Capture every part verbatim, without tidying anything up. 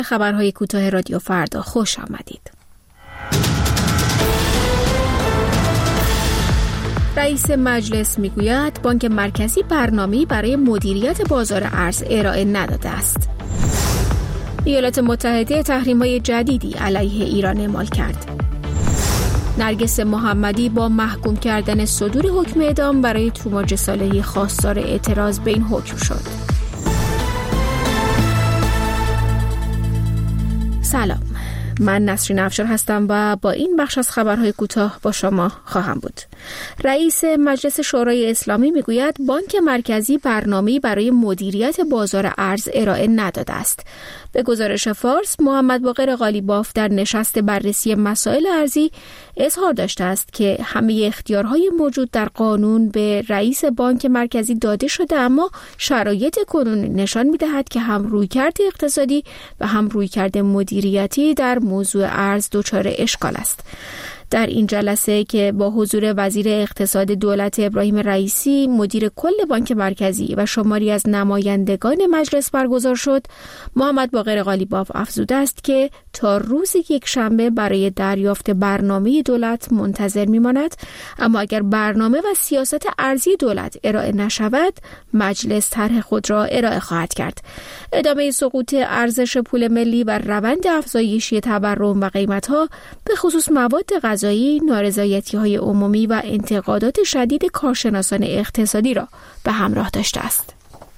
خبرهای کوتاه رادیو فردا خوش آمدید. رئیس مجلس میگوید بانک مرکزی برنامه‌ای برای مدیریت بازار ارز ارائه نداده است. ایالات متحده تحریم‌های جدیدی علیه ایران اعمال کرد. نرگس محمدی با محکوم کردن صدور حکم اعدام برای توماج صالحی خواستار اعتراض به این حکم شد. سلام، من نسرین افشار هستم و با این بخش از خبرهای کوتاه با شما خواهم بود. رئیس مجلس شورای اسلامی میگوید بانک مرکزی برنامه‌ای برای مدیریت بازار ارز ارائه نداده است. به گزارش فارس، محمد باقر قالیباف در نشست بررسی مسائل ارزی اظهار داشته است که همه اختیارهای موجود در قانون به رئیس بانک مرکزی داده شده، اما شرایط کنونی نشان می‌دهد که هم رویکرد اقتصادی و هم رویکرد مدیریتی در موضوع ارز دچار اشکال است. در این جلسه که با حضور وزیر اقتصاد دولت ابراهیم رئیسی، مدیر کل بانک مرکزی و شماری از نمایندگان مجلس برگزار شد، محمد باقر قالیباف افزوده است که تا روز یک شنبه برای دریافت برنامه دولت منتظر می‌ماند، اما اگر برنامه و سیاست ارزی دولت ارائه نشود، مجلس طرح خود را ارائه خواهد کرد. ادامه سقوط ارزش پول ملی و روند افزایشی تورم و قیمت‌ها به خصوص مواد غذایی، نارضایتی‌های عمومی و انتقادات شدید کارشناسان اقتصادی را به همراه داشته است.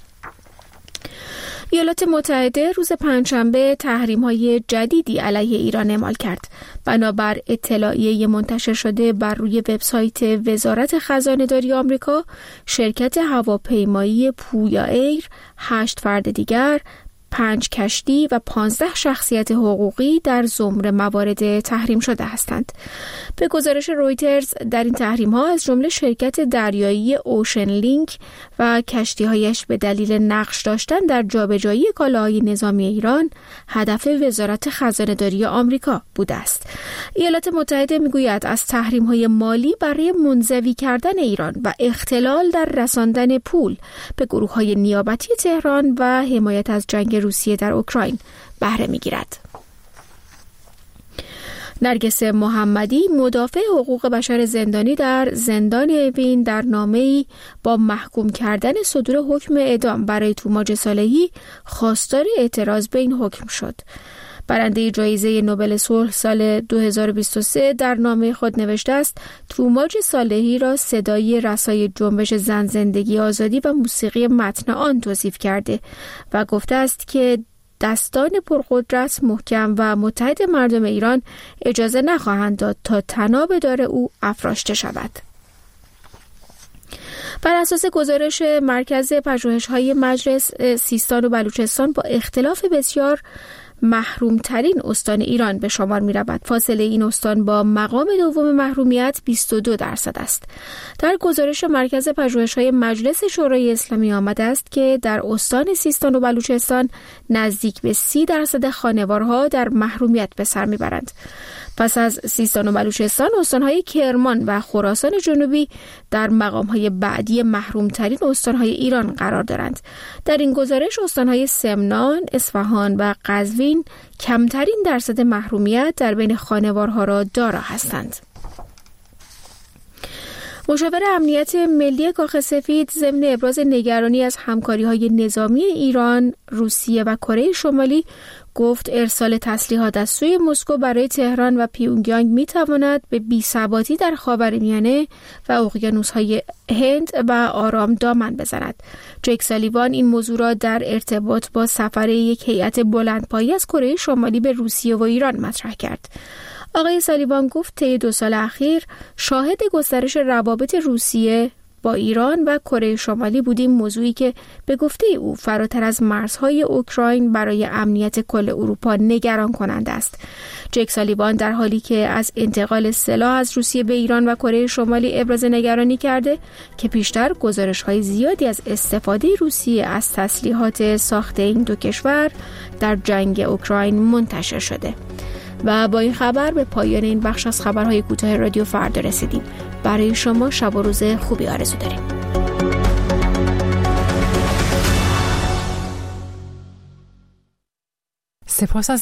ایالات متحده روز پنجشنبه تحریم‌های جدیدی علیه ایران اعمال کرد. بنابر اطلاعیه منتشر شده بر روی وبسایت وزارت خزانه‌داری آمریکا، شرکت هواپیمایی پویا ایر، هشت فرد دیگر، پنج کشتی و پانزده شخصیت حقوقی در زمره موارد تحریم شده هستند. به گزارش رویترز، در این تحریم‌ها از جمله شرکت دریایی اوشن لینک و کشتی‌هایش به دلیل نقش داشتن در جابجایی کالاهای نظامی ایران هدف وزارت خزانه‌داری آمریکا بوده است. ایالات متحده می‌گوید از تحریم‌های مالی برای منزوی کردن ایران و اختلال در رساندن پول به گروه‌های نیابتی تهران و حمایت از جنگ روسیه در اوکراین بهره می‌گیرد. نرگس محمدی، مدافع حقوق بشر زندانی در زندان اوین، در نامه‌ای با محکوم کردن صدور حکم اعدام برای توماج صالحی خواستار اعتراض به این حکم شد. برنده جایزه نوبل صلح سال دو هزار و بیست و سه در نامه خود نوشته است توماج صالحی را صدای رسای جنبش زن، زندگی، آزادی و موسیقی متن آن توصیف کرده و گفته است که دستان پرقدرت، محکم و متحد مردم ایران اجازه نخواهند داد تا طناب دار او افراشته شود. بر اساس گزارش مرکز پژوهش‌های مجلس، سیستان و بلوچستان با اختلاف بسیار محروم ترین استان ایران به شمار می رود. فاصله این استان با مقام دوم محرومیت بیست و دو درصد است. در گزارش مرکز پژوهش‌های مجلس شورای اسلامی آمده است که در استان سیستان و بلوچستان نزدیک به سی درصد خانوارها در محرومیت به سر می برند. پس از سیستان و بلوچستان، استان‌های کرمان و خراسان جنوبی در مقام‌های بعدی محروم‌ترین استان‌های ایران قرار دارند. در این گزارش استان‌های سمنان، اصفهان و قزوین کمترین درصد محرومیت در بین خانوارها را دارا هستند. مشاور امنیت ملی کاخ سفید ضمن ابراز نگرانی از همکاری‌های نظامی ایران، روسیه و کره شمالی گفت ارسال تسلیحات از سوی مسکو برای تهران و پیونگیانگ میتواند به بی‌ثباتی در خاورمیانه و اقیانوس‌های هند و آرام دامن بزند. جک سالیوان این موضوع را در ارتباط با سفر یک هیئت بلندپایه از کره شمالی به روسیه و ایران مطرح کرد. آقای سالیوان گفت طی دو سال اخیر شاهد گسترش روابط روسیه با ایران و کره شمالی بودیم، موضوعی که به گفته او فراتر از مرزهای اوکراین برای امنیت کل اروپا نگران کننده است. جک سالیوان در حالی که از انتقال سلاح از روسیه به ایران و کره شمالی ابراز نگرانی کرده که پیشتر گزارش‌های زیادی از استفاده روسیه از تسلیحات ساخت این دو کشور در جنگ اوکراین منتشر شده. و با این خبر به پایان این بخش از خبرهای کوتاه رادیو فردا رسیدیم. برای شما شب و روز خوبی آرزو داریم. سپاس از